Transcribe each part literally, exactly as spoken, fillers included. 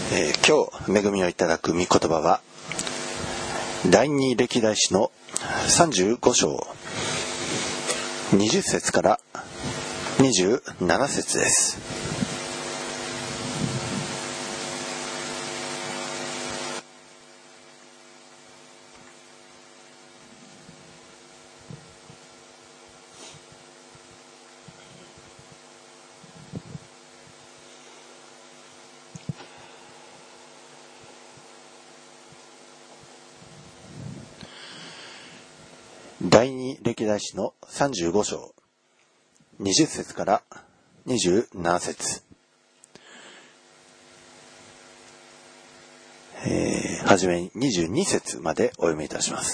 えー、今日恵みをいただく御言葉は第二歴代史のさんじゅうご章にじゅっ節からにじゅうなな節です。第二歴代史のさんじゅうご章にじゅっ節からにじゅうなな節、えー、はじめににじゅうに節までお読みいたします。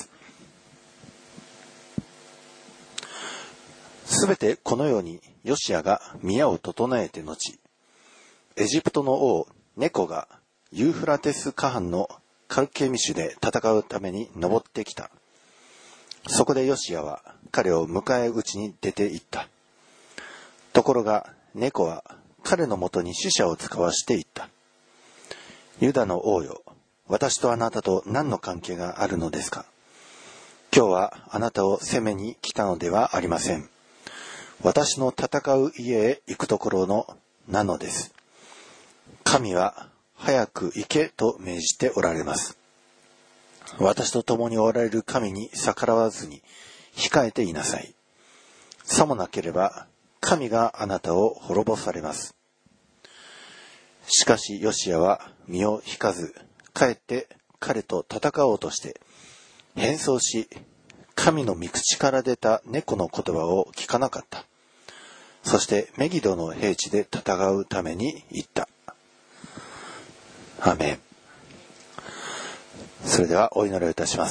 すべてこのようにヨシアが宮を整えて後、エジプトの王ネコがユーフラテス河畔のカルケミシュで戦うために登ってきた。そこでヨシアは彼を迎え撃ちに出て行った。ところがネコは彼のもとに使者を使わしていった。ユダの王よ、私とあなたと何の関係があるのですか。今日はあなたを攻めに来たのではありません。私の戦う家へ行くところのなのです。神は早く行けと命じておられます。私と共におられる神に逆らわずに控えていなさい。さもなければ神があなたを滅ぼされます。しかしヨシアは身を引かず、かえって彼と戦おうとして変装し、神の御口から出た猫の言葉を聞かなかった。そしてメギドの平地で戦うために行った。アーメン。それではお祈りをいたします。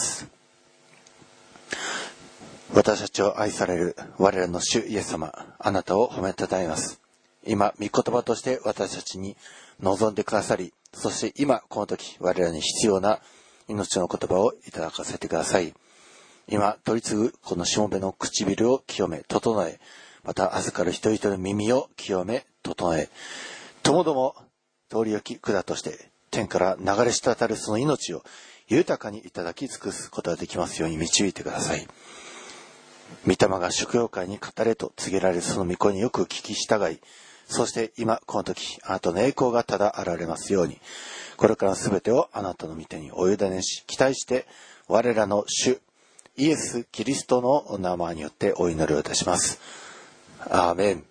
私たちを愛される我らの主イエス様、あなたを褒めたたえます。今御言葉として私たちに望んでくださり、そして今この時我らに必要な命の言葉をいただかせてください。今取り次ぐこのしもべの唇を清め整え、また預かる一人一人の耳を清め整え、ともども通り行き管として天から流れ滴るその命を豊かにいただき尽くすことができますように導いてください。御霊が祝用会に語れと告げられるその御声によく聞き従い、そして今この時あなたの栄光がただ現れますように、これからのすべてをあなたの御手にお委ねし、期待して我らの主イエス・キリストのお名前によってお祈りをいたします。アーメン。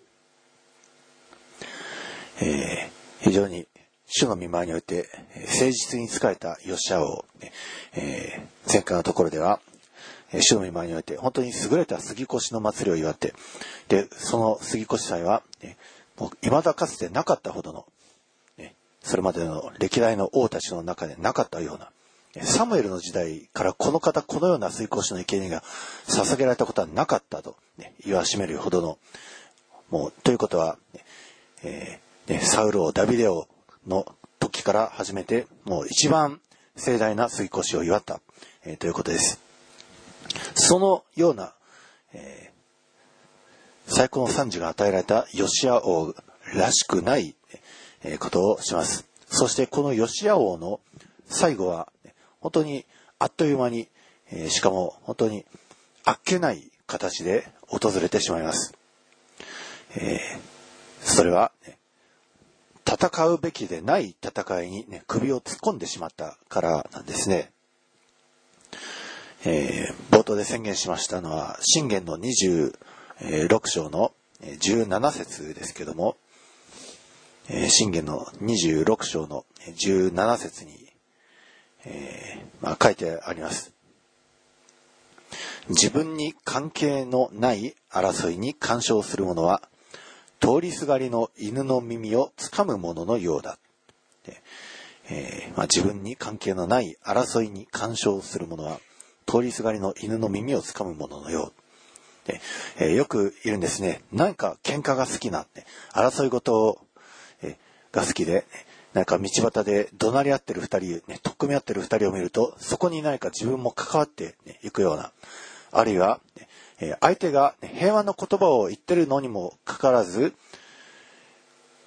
えー、非常に主の御前において誠実に仕えたヨシア王、えー、前回のところでは主の御前において本当に優れた杉越の祭りを祝って、でその杉越祭はもう未だかつてなかったほどの、それまでの歴代の王たちの中でなかったような、サムエルの時代からこの方このような杉越の生贄が捧げられたことはなかったと、ね、言わしめるほどの、もうということは、えーね、サウル王ダビデ王の時から始めてもう一番盛大な杉越を祝った、えー、ということです。そのような、えー、最高の賛辞が与えられたヨシア王らしくない、えー、ことをします。そしてこのヨシア王の最後は本当にあっという間に、えー、しかも本当にあっけない形で訪れてしまいます。えー、それは、ね、戦うべきでない戦いに、ね、首を突っ込んでしまったからなんですね。えー、冒頭で宣言しましたのは箴言のにじゅうろく章のじゅうなな節ですけども、えー、箴言のにじゅうろく章のじゅうなな節に、えーまあ、書いてあります。自分に関係のない争いに干渉する者は通りすがりの犬の耳をつかむ者のようだ。で、えーまあ、自分に関係のない争いに干渉する者は通りすがりの犬の耳をつかむ者のようで、えー、よくいるんですね。なんか喧嘩が好きなって、争い事を、えー、が好きで、なんか道端で怒鳴り合ってる二人、ね、取っ組み合ってる二人を見ると、そこに何か自分も関わってい、ね、くような、あるいは、えー、相手が、ね、平和の言葉を言ってるのにもかかわらず、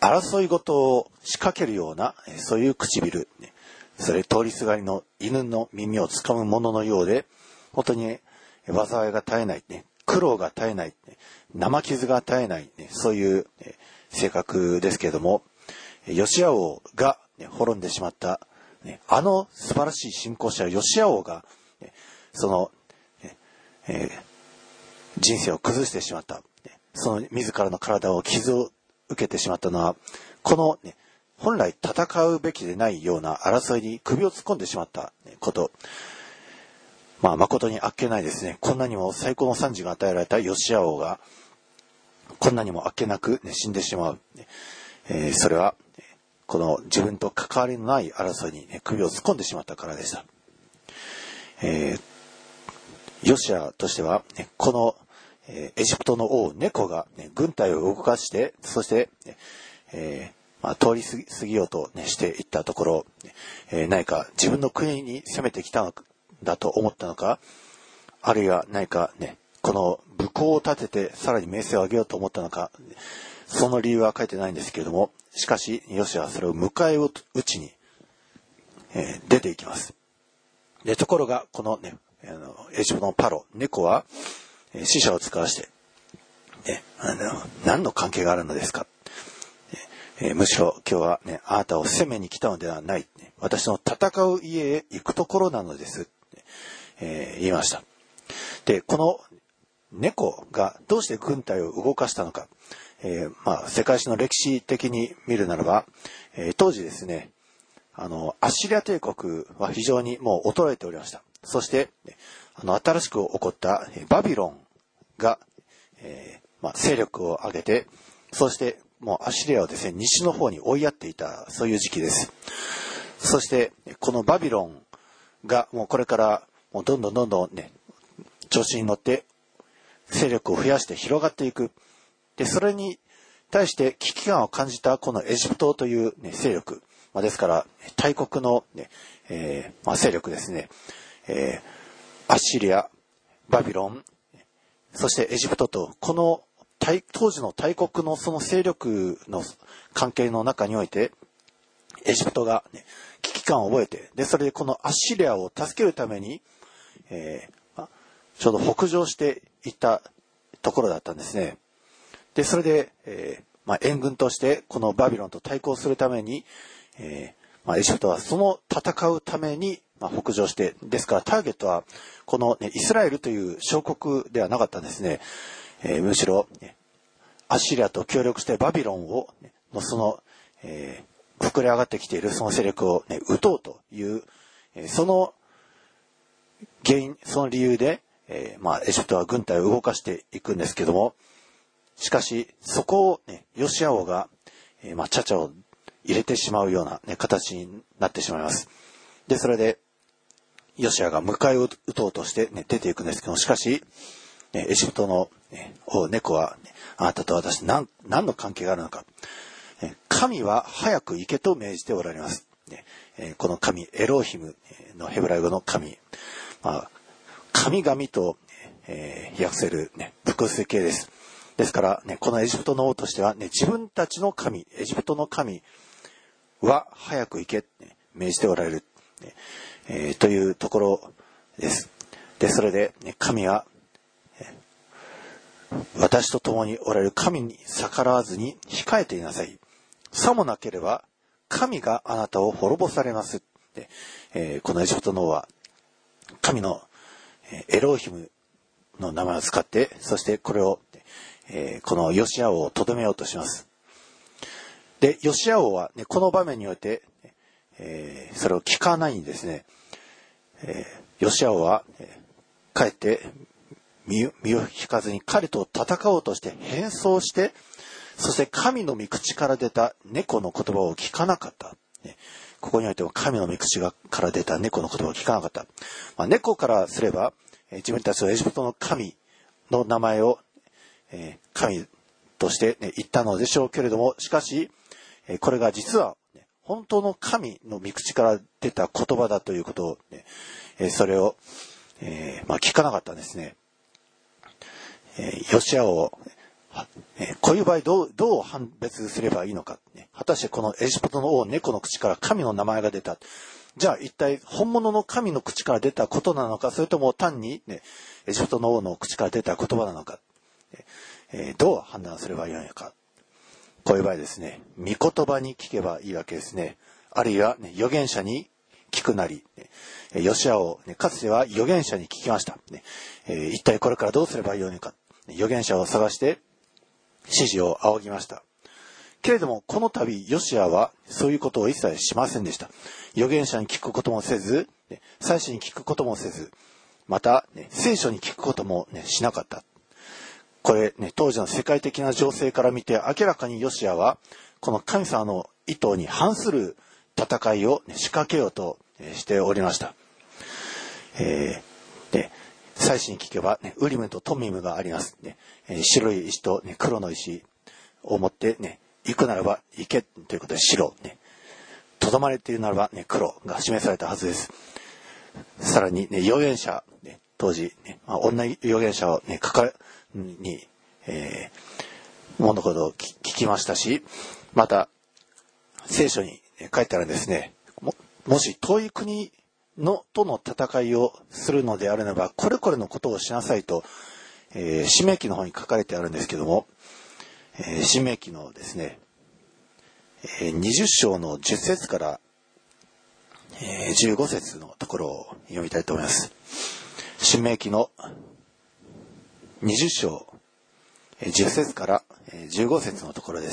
争い事を仕掛けるような、そういう唇、それ通りすがりの犬の耳をつかむもののようで、本当に災いが絶えない、苦労が絶えない、生傷が絶えない、そういう性格ですけれども、ヨシア王が滅んでしまった、あの素晴らしい信仰者ヨシア王が、その、えー、人生を崩してしまった。その自らの体を傷を受けてしまったのは、この、ね、本来戦うべきでないような争いに首を突っ込んでしまったこと。まあ、誠にあっけないですね。こんなにも最高の賛辞が与えられたヨシア王が、こんなにもあっけなく、ね、死んでしまう。えー、それは、この自分と関わりのない争いに、ね、首を突っ込んでしまったからでした。えー、ヨシアとしては、ね、この、えー、エジプトの王ネコが、ね、軍隊を動かして、そして、えーまあ、通り過ぎようと、ね、していったところ、えー、何か自分の国に攻めてきたのだと思ったのか、あるいは何かね、この武功を立ててさらに名声を上げようと思ったのか、その理由は書いてないんですけれども、しかしヨシアはそれを迎え撃ちに、えー、出ていきます。でところがこのね、あのエジプトのパロネコは、えー、死者を使わして、ね、あの何の関係があるのですか、えー、むしろ今日はね、あなたを責めに来たのではない、ね、私の戦う家へ行くところなのです、えー、言いました。でこの猫がどうして軍隊を動かしたのか、えーまあ、世界史の歴史的に見るならば、えー、当時ですね、あのアッシリア帝国は非常にもう衰えておりました。そしてあの新しく起こったバビロンが、えーまあ、勢力を上げて、そしてもうアッシリアをですね、西の方に追いやっていた、そういう時期です。そしてこのバビロンがもうこれからもうどんどんどんどんね、調子に乗って勢力を増やして広がっていく。でそれに対して危機感を感じたこのエジプトという、ね、勢力、まあ、ですから大国の、ねえーまあ、勢力ですね、えー、アッシリア、バビロン、そしてエジプトと、この当時の大国のその勢力の関係の中において、エジプトが、ね、危機感を覚えて、でそれでこのアッシリアを助けるために、えーまあ、ちょうど北上していったところだったんですね。でそれで、えーまあ、援軍としてこのバビロンと対抗するために、えーまあ、エジプトはその戦うために、まあ、北上して、ですからターゲットはこの、ね、イスラエルという小国ではなかったんですね。えー、むしろ、ね、アッシリアと協力してバビロンを、ね、のその、えー、膨れ上がってきているその勢力を、ね、撃とうという、えー、その原因、その理由で、えーまあ、エジプトは軍隊を動かしていくんですけども、しかしそこを、ね、ヨシア王が、えーまあ、チャチャを入れてしまうような、ね、形になってしまいます。でそれでヨシアが迎え撃とうとして、ね、出ていくんですけども、しかし、ね、エジプトの、ね、王猫は、ね、あなたと私何、何の関係があるのか、ね、神は早く行けと命じておられます、ねえー、この神エローヒムのヘブライ語の神、まあ、神々と、えー、訳せる、ね、複数形です。ですから、ね、このエジプトの王としては、ね、自分たちの神、エジプトの神は早く行け、ね、命じておられる、ねえー、というところです。で、それで、ね、神は、えー、私と共におられる神に逆らわずに控えていなさい。さもなければ、神があなたを滅ぼされます。でえー、このエジプトの王は、神のエローヒムの名前を使って、そしてこれを、えー、このヨシア王をとどめようとします。で、ヨシア王は、ね、この場面において、えー、それを聞かないんですね。えー、ヨシア王は、えー、かえって身を引かずに彼と戦おうとして変装して、そして神の御口から出た猫の言葉を聞かなかった。ね、ここにおいては神の御口から出た猫の言葉を聞かなかった。まあ、猫からすれば、えー、自分たちのエジプトの神の名前を、えー、神として、ね、言ったのでしょうけれども、しかし、えー、これが実は、ね、本当の神の御口から出た言葉だということを、ねえー、それを、えーまあ、聞かなかったんですね。えー、ヨシア王、 えー、こういう場合どう、どう判別すればいいのか、ね。果たしてこのエジプトの王猫の口から神の名前が出た。じゃあ一体本物の神の口から出たことなのか、それとも単に、ね、エジプトの王の口から出た言葉なのか、えー、どう判断すればいいのか。こういう場合ですね、御言葉に聞けばいいわけですね。あるいは、ね、預言者に聞くなり、ね、ヨシアを、ね、かつては預言者に聞きました、ねえー。一体これからどうすればいいのか。預言者を探して指示を仰ぎました。けれどもこの度ヨシアはそういうことを一切しませんでした。預言者に聞くこともせず、祭司に聞くこともせず、また、ね、聖書に聞くことも、ね、しなかった。これ、ね、当時の世界的な情勢から見て明らかにヨシアはこの神様の意図に反する戦いを、ね、仕掛けようとしておりました。えー、で祭司に聞けば、ね、ウリムとトミムがあります、ねえー、白い石と、ね、黒の石を持って、ね、行くならば行けということで白、ね、とどまれというならば、ね、黒が示されたはずです。さらに、ね、預言者、ね、当時、ねまあ、女預言者を、ね、かかに、えー、物事を聞きましたし、また聖書に書いてあるんですね。も、もし遠い国のとの戦いをするのであるならばこれこれのことをしなさいと、えー、申命記の方に書かれてあるんですけども、えー、申命記のですね、えー、にじゅっ章のじゅっ節から、えー、じゅうご節のところを読みたいと思います。申命記のにじゅっ章じゅっ節からじゅうご節のところです。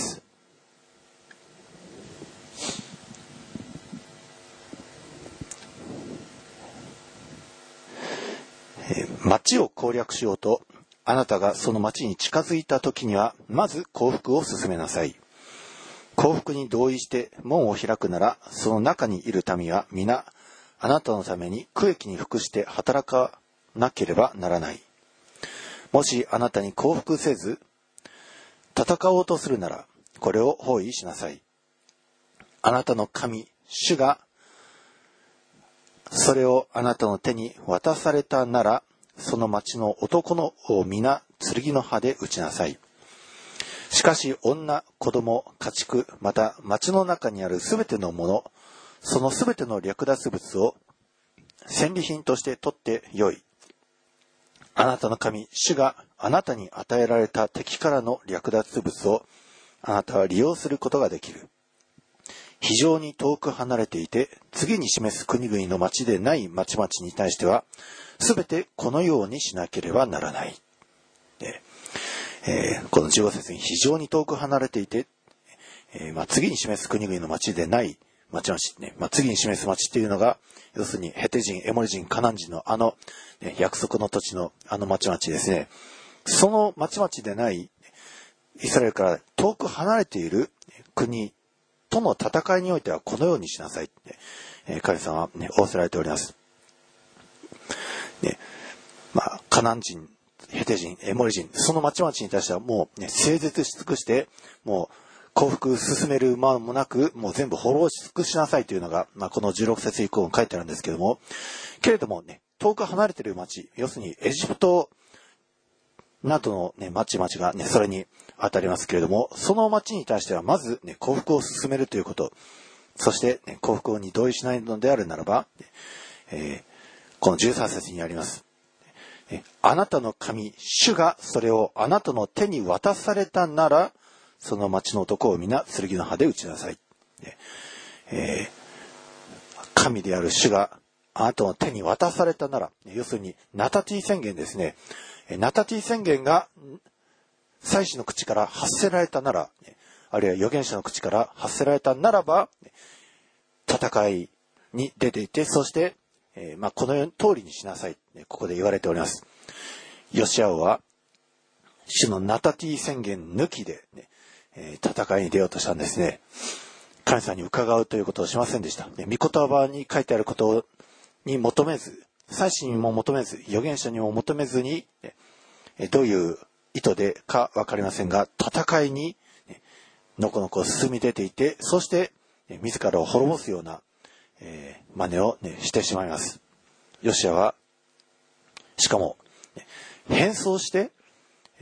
町を攻略しようとあなたがその町に近づいた時にはまず降伏を進めなさい。降伏に同意して門を開くならその中にいる民は皆あなたのために区域に服して働かなければならない。もしあなたに降伏せず戦おうとするならこれを包囲しなさい。あなたの神主がそれをあなたの手に渡されたならその町の男のを皆剣の刃で撃ちなさい。しかし女、子供、家畜、また町の中にあるすべてのもの、そのすべての略奪物を戦利品として取ってよい。あなたの神、主があなたに与えられた敵からの略奪物をあなたは利用することができる。非常に遠く離れていて次に示す国々の町でない町々に対してはすべてこのようにしなければならない。でえー、このじゅうご節に非常に遠く離れていて、えーまあ、次に示す国々の町でない町々、ねまあ、次に示す町っていうのが要するにヘテ人、エモリ人、カナン人のあの、ね、約束の土地のあの町々ですね。その町々でないイスラエルから遠く離れている国との戦いにおいてはこのようにしなさいって、えー、神様は、ね、仰せられております。ねまあ、カナン人、ヘテ人、エモリ人、その町々に対してはもう、ね、整絶し尽くして、もう降伏進める間もなく、もう全部滅ぼし尽くしなさいというのが、まあ、このじゅうろく節以降に書いてあるんですけども、けれどもね、遠く離れている町、要するにエジプトなどの、ね、町々が、ね、それに当たりますけれども、その町に対してはまず、ね、降伏を進めるということ、そして、ね、降伏に同意しないのであるならば、えー、このじゅうさん節にあります。あなたの神、主がそれをあなたの手に渡されたなら、その町の男を皆剣の刃で撃ちなさい。えー、神である主があなたの手に渡されたなら、要するにナタティ宣言ですね。ナタティ宣言が祭司の口から発せられたなら、あるいは預言者の口から発せられたならば、戦いに出ていて、そして、えーまあ、この通りにしなさい。ここで言われております。ヨシア王は主のナタティ宣言抜きで、ねえー、戦いに出ようとしたんですね。神様に伺うということをしませんでした。御言葉に書いてあることに求めず、祭司にも求めず、預言者にも求めずに、どういう意図でか分かりませんが、戦いにのこのこ進み出ていて、そして自らを滅ぼすような、えー、真似を、ね、してしまいます。ヨシアはしかも変装して、えー、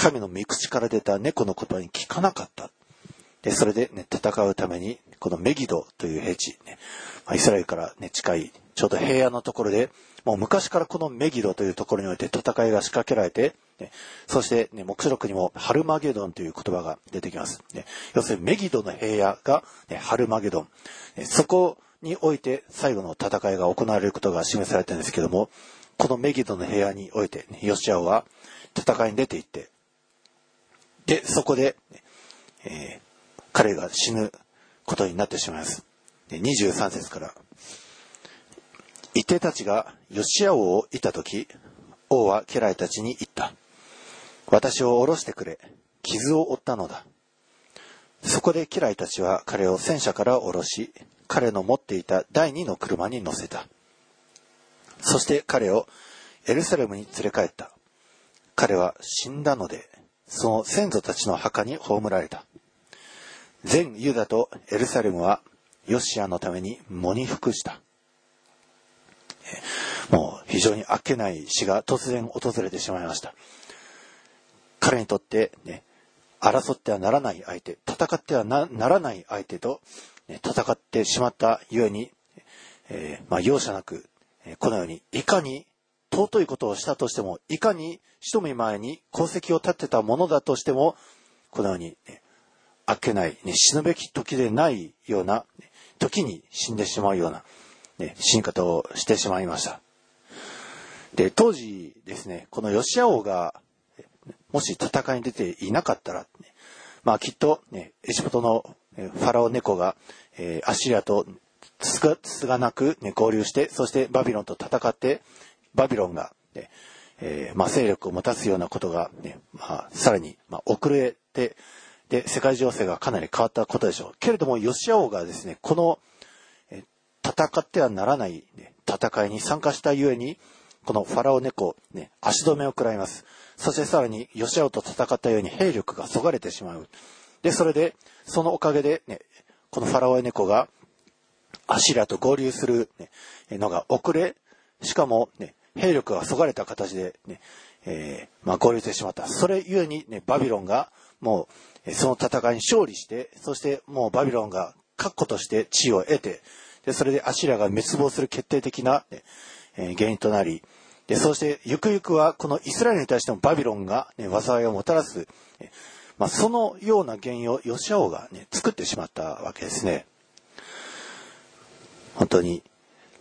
神の御口から出た猫の言葉に聞かなかった。で、それでね、戦うために、このメギドという平地、ね、イスラエルからね、近い、ちょうど平野のところで、もう昔からこのメギドというところにおいて戦いが仕掛けられて、ね、そして、ね、黙示録にもハルマゲドンという言葉が出てきます。ね、要するにメギドの平野が、ね、ハルマゲドン。ね、そこにおいて最後の戦いが行われることが示されているんですけども、このメギドの平野において、ね、ヨシアオは戦いに出ていって、で、そこで、えー、彼が死ぬことになってしまいます。で、にじゅうさん節から。イテたちがヨシアオをいたとき、王は家来たちに言った。私を下ろしてくれ。傷を負ったのだ。そこで家来たちは彼を戦車から下ろし、彼の持っていた第二の車に乗せた。そして彼をエルサレムに連れ帰った。彼は死んだので、その先祖たちの墓に葬られた。全ユダとエルサレムはヨシアのために喪に服した。もう非常にあっけない死が突然訪れてしまいました。彼にとって、ね、争ってはならない相手、戦っては な, ならない相手と、ね、戦ってしまったゆえに、えーまあ、容赦なく、えー、このようにいかに尊いことをしたとしても、いかに一目前に功績を立てたものだとしても、このように、ね、あっけない、ね、死ぬべき時でないような、ね、時に死んでしまうような、ね、死に方をしてしまいました。で、当時ですね、このヨシア王がもし戦いに出ていなかったら、ね、まあきっと、ね、エジプトのファラオ猫が、えー、アッシリアとつがつがなく、ね、合流して、そしてバビロンと戦って、バビロンが、ねえーまあ、勢力を持たすようなことが、ねまあ、さらに、まあ、遅れて、で世界情勢がかなり変わったことでしょう。けれどもヨシア王がですね、この、えー、戦ってはならない、ね、戦いに参加したゆえに、このファラオ猫、ね、足止めを食らいます。そしてさらにヨシアオと戦ったように兵力がそがれてしまう。で、それで、そのおかげで、ね、このファラオ猫がアシリアと合流する、ね、のが遅れ、しかも、ね、兵力がそがれた形で、ねえーまあ、合流してしまった。それゆえに、ね、バビロンがもうその戦いに勝利して、そしてもうバビロンが確固として地位を得て、でそれでアシリアが滅亡する決定的な、ねえー、原因となり、でそうしてゆくゆくはこのイスラエルに対してもバビロンが、ね、災いをもたらす、まあ、そのような原因をヨシア王が、ね、作ってしまったわけですね。本当に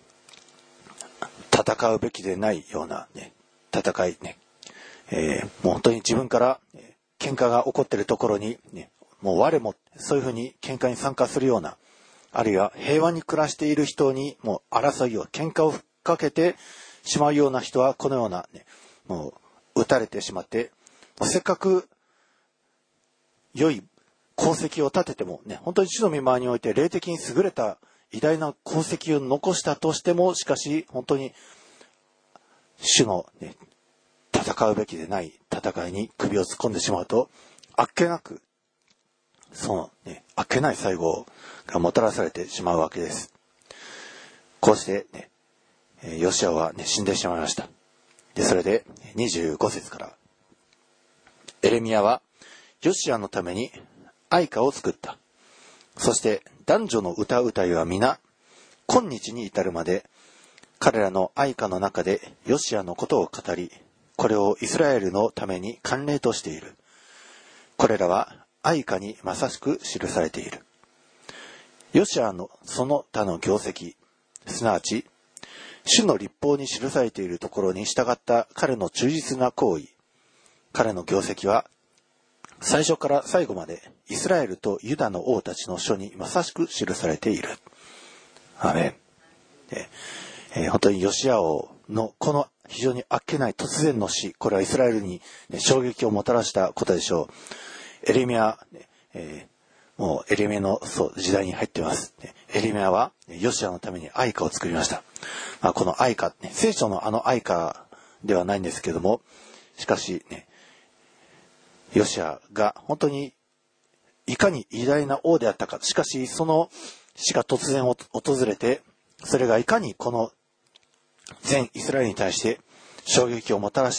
戦うべきでないような、ね、戦いね、えー、もう本当に自分から、ね、喧嘩が起こっているところに、ね、もう我もそういうふうに喧嘩に参加するような、あるいは平和に暮らしている人にもう争いを喧嘩をふっかけてしまうような人はこのような、ね、もう撃たれてしまって、せっかく良い功績を立てても、ね、本当に主の御前において霊的に優れた偉大な功績を残したとしても、しかし本当に主の、ね、戦うべきでない戦いに首を突っ込んでしまうと、あっけなくその、ね、あっけない最後がもたらされてしまうわけです。こうして、ね、ヨシアは、ね、死んでしまいました。でそれでにじゅうご節からエレミヤはヨシアのために愛歌を作った。そして男女の歌うたいは皆今日に至るまで彼らの愛歌の中でヨシアのことを語り、これをイスラエルのために慣例としている。これらは愛歌にまさしく記されている。ヨシアのその他の業績、すなわち主の律法に記されているところに従った彼の忠実な行為、彼の業績は最初から最後までイスラエルとユダの王たちの書にまさしく記されている。アーメン。ええー、本当にヨシア王のこの非常にあっけない突然の死、これはイスラエルに、ね、衝撃をもたらしたことでしょう。エレミヤ、えー、もうエレミヤのそう時代に入っています。エレミヤはヨシアのために愛歌を作りました。まあ、この愛歌、ね、聖書のあの愛歌ではないんですけども、しかしね、ヨシアが本当にいかに偉大な王であったか、しかしその死が突然訪れて、それがいかにこの全イスラエルに対して衝撃をもたらしたか、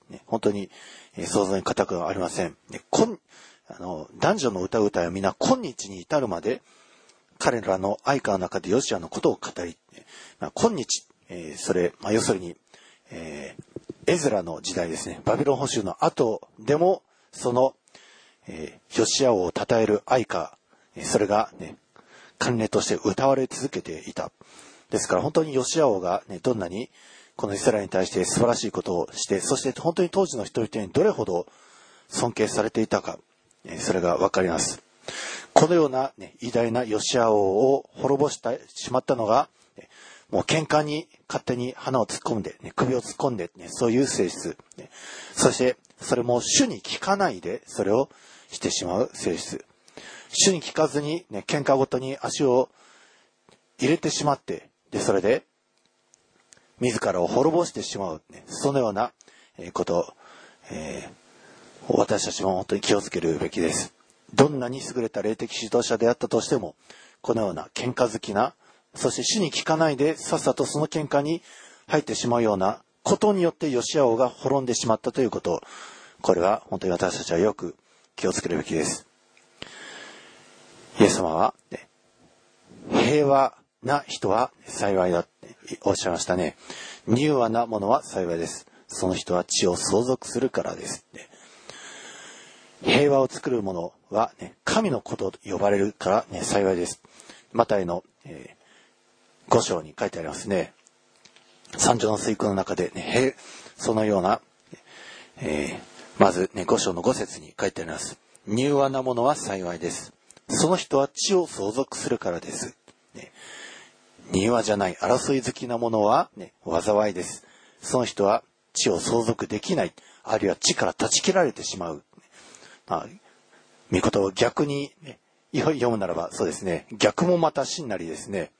ね、本当に、えー、想像に難くはありません。ね、今あの男女の歌う歌や皆今日に至るまで彼らの愛歌の中でヨシアのことを語り、まあ、今日、えー、それ、まあ、要するに、えー、エズラの時代ですね、バビロン捕囚の後でもその、えー、ヨシア王を称える愛歌、それがね慣例として歌われ続けていた。ですから本当にヨシア王が、ね、どんなにこのイスラエルに対して素晴らしいことをして、そして本当に当時の人々にどれほど尊敬されていたか、それがわかります。このような、ね、偉大なヨシア王を滅ぼしてしまったのが、もう喧嘩に勝手に鼻を突っ込んで、ね、首を突っ込んで、ね、そういう性質、ね、そしてそれも主に聞かないでそれをしてしまう性質、主に聞かずに、ね、喧嘩ごとに足を入れてしまって、でそれで自らを滅ぼしてしまう、ね、そのようなこと、えー私たちも本当に気をつけるべきです。どんなに優れた霊的指導者であったとしても、このような喧嘩好きな、そして主に聞かないでさっさとその喧嘩に入ってしまうようなことによってヨシア王が滅んでしまったということ、これは本当に私たちはよく気をつけるべきです。イエス様は、ね、平和な人は幸いだっておっしゃいましたね。柔和なものは幸いです。その人は地を相続するからですって。平和を作るものは、ね、神の子と呼ばれるから、ね、幸いです。マタイの、えー、ご章に書いてありますね。三条の水句の中で、ね、そのような、えー、まず、ね、ご章のご節に書いてあります。柔和なものは幸いです。その人は地を相続するからです。ね、柔和じゃない争い好きなものは、ね、災いです。その人は地を相続できない、あるいは地から断ち切られてしまう。まあ、御言を逆に、ね、読むならばそうですね、逆もまた真なりですね。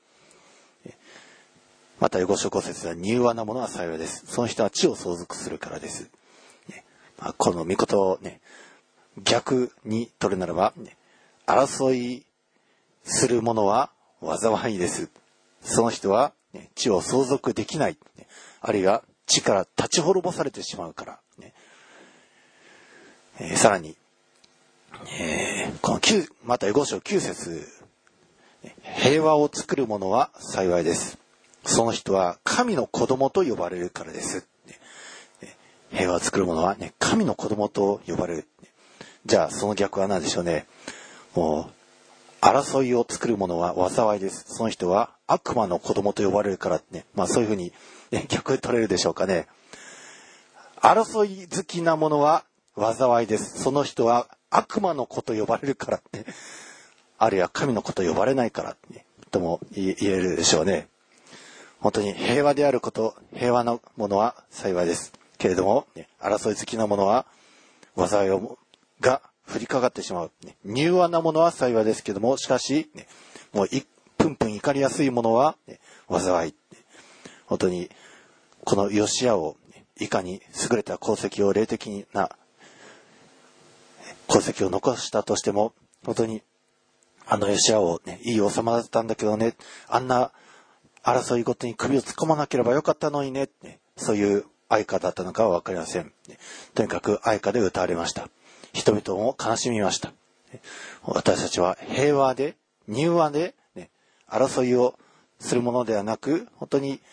またご章ご節は柔和なものは幸いです。その人は地を相続するからです。ね、まあ、この御言をね逆に取るならば、ね、争いするものは災いです。その人は、ね、地を相続できない、ね、あるいは地から立ち滅ぼされてしまうから、ねえー、さらにえー、この9またご章きゅう節、平和を作る者は幸いです。その人は神の子供と呼ばれるからです。平和を作る者は、ね、神の子供と呼ばれる。じゃあその逆は何でしょうね。もう争いを作る者は災いです。その人は悪魔の子供と呼ばれるからね。まあそういうふうに、ね、逆取れるでしょうかね。争い好きな者は災いです。その人は悪魔の子と呼ばれるからって、あるいは神の子と呼ばれないからって、とも言えるでしょうね。本当に平和であること、平和なものは幸いです。けれども、ね、争い好きなものは災いが降りかかってしまう。ね、柔和なものは幸いですけれども、しかし、ね、もういプンプン怒りやすいものは、ね、災い。本当にこのヨシアをいかに優れた功績を霊的な功績を残したとしても、本当にあのヨシアを、ね、いい王様だったんだけどね、あんな争いごとに首を突っ込まなければよかったのにね、ね、そういう愛歌だったのかは分かりません。ね、とにかく愛歌で歌われました。人々も悲しみました。私たちは平和で柔和で、ね、争いをするものではなく、本当に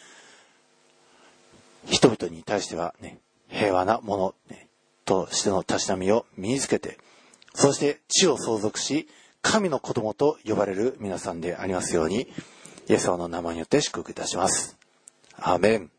人々に対しては、ね、平和なもの、ね、としてのたしなみを身につけて、そして地を相続し神の子供と呼ばれる皆さんでありますように、イエス様の名前によって祝福いたします。アーメン。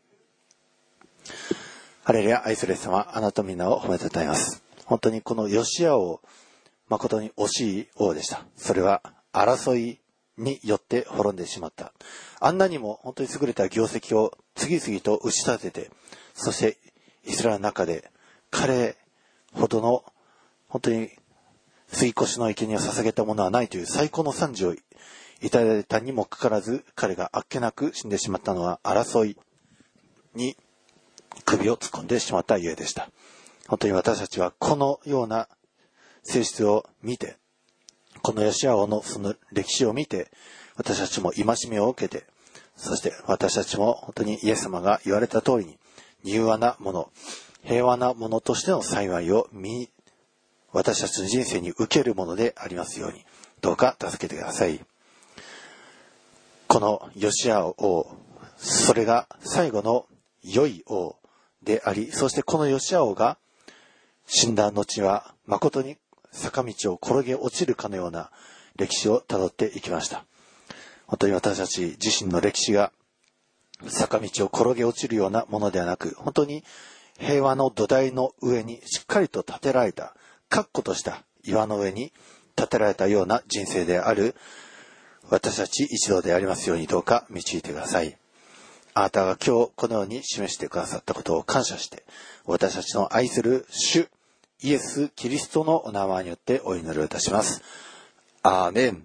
ハレルヤ。愛するイエス様、あなたの皆を褒めたたえます。本当にこのヨシア王、誠に惜しい王でした。それは争いによって滅んでしまった。あんなにも本当に優れた業績を次々と打ち立てて、そしてイスラエルの中で彼ほどの本当に杉越の生贄を捧げたものはないという最高の賛辞をいただいたにもかかわらず、彼があっけなく死んでしまったのは争いに首を突っ込んでしまったゆえでした。本当に私たちはこのような性質を見て、このヨシア王のその歴史を見て、私たちも戒めを受けて、そして私たちも本当にイエス様が言われた通りに柔和なもの、 平和なものとしての幸いを見、私たちの人生に受けるものでありますように、どうか助けてください。このヨシア王、それが最後の良い王であり、そしてこのヨシア王が死んだ後は誠に坂道を転げ落ちるかのような歴史をたどっていきました。本当に私たち自身の歴史が坂道を転げ落ちるようなものではなく、本当に平和の土台の上にしっかりと建てられた、確固とした岩の上に建てられたような人生である私たち一同でありますように、どうか導いてください。あなたが今日このように示してくださったことを感謝して、私たちの愛する主イエス・キリストのお名前によってお祈りをいたします。アーメン。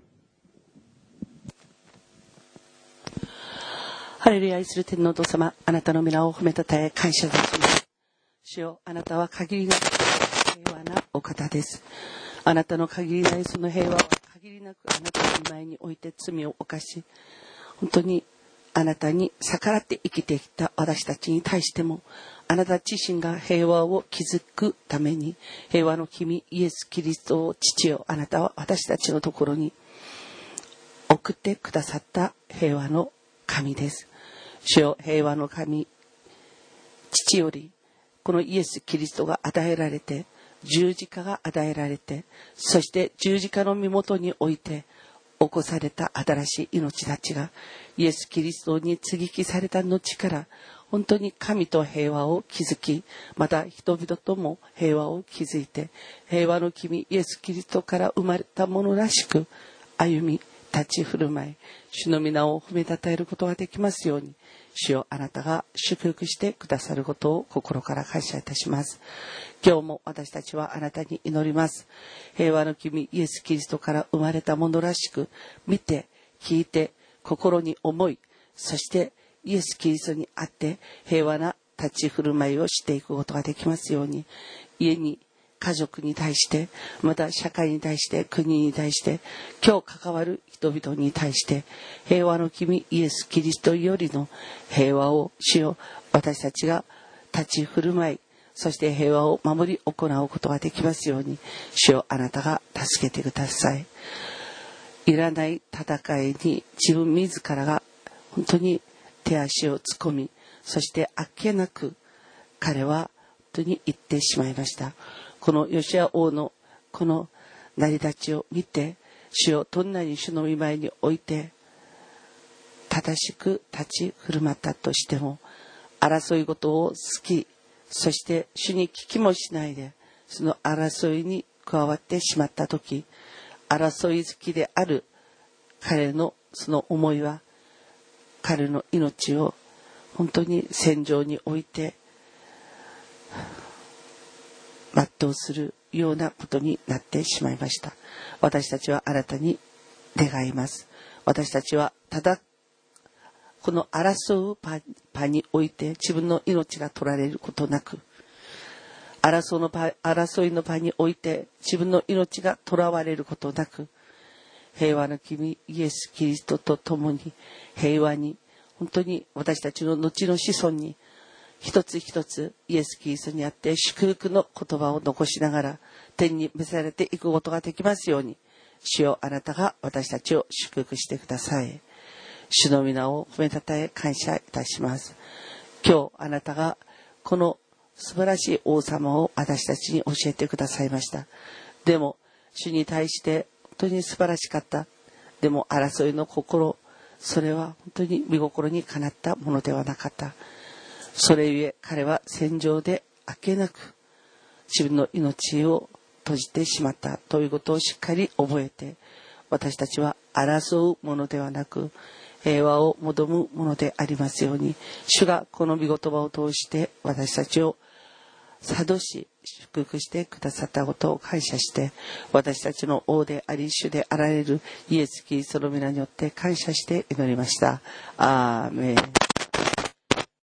ハレルヤ。愛する天皇お父様、あなたの皆を褒めたたえ感謝いたします。主よ、あなたは限りなく平和なお方です。あなたの限りないその平和は限りなくあなたの前において罪を犯し、本当にあなたに逆らって生きてきた私たちに対しても、あなた自身が平和を築くために、平和の君イエス・キリストを父よ、あなたは私たちのところに送ってくださった平和の神です。主よ、平和の神父よりこのイエス・キリストが与えられて、十字架が与えられて、そして十字架の身元において起こされた新しい命たちがイエス・キリストに接ぎ木された後から、本当に神と平和を築き、また人々とも平和を築いて、平和の君イエス・キリストから生まれたものらしく歩み立ち振る舞い、主の皆を褒めたたえることができますように、主よ、あなたが祝福してくださることを心から感謝いたします。今日も私たちはあなたに祈ります。平和の君イエス・キリストから生まれたものらしく、見て聞いて心に思い、そしてイエス・キリストにあって平和な立ち振る舞いをしていくことができますように、家に家族に対して、また社会に対して、国に対して、今日関わる人々に対して、平和の君イエス・キリストよりの平和を主よ、私たちが立ち振る舞い、そして平和を守り行うことができますように、主よ、あなたが助けてください。いらない戦いに自分自らが本当に手足を突っ込み、そしてあっけなく彼は本当に行ってしまいました。このヨシア王のこの成り立ちを見て、主をどんなに主の御前に置いて正しく立ち振る舞ったとしても、争い事を好き、そして主に聞きもしないでその争いに加わってしまった時、争い好きである彼のその思いは、彼の命を本当に戦場に置いて全うするようなことになってしまいました。私たちは新たに願います。私たちはただこの争う 場, 場において自分の命が取られることなく、争うの場争いの場において自分の命が囚われることなく、平和の君イエス・キリストと共に平和に、本当に私たちの後の子孫に一つ一つイエス・キリストにあって祝福の言葉を残しながら天に召されていくことができますように、主よ、あなたが私たちを祝福してください。主の皆を褒めたたえ感謝いたします。今日あなたがこの素晴らしい王様を私たちに教えてくださいました。でも主に対して本当に素晴らしかった。でも争いの心、それは本当に見心にかなったものではなかった。それゆえ彼は戦場であっけなく自分の命を閉じてしまったということをしっかり覚えて、私たちは争うものではなく平和を求むものでありますように、主がこの御言葉を通して私たちを諭し祝福してくださったことを感謝して、私たちの王であり主であられるイエス・キリストの皆によって感謝して祈りました。アーメン。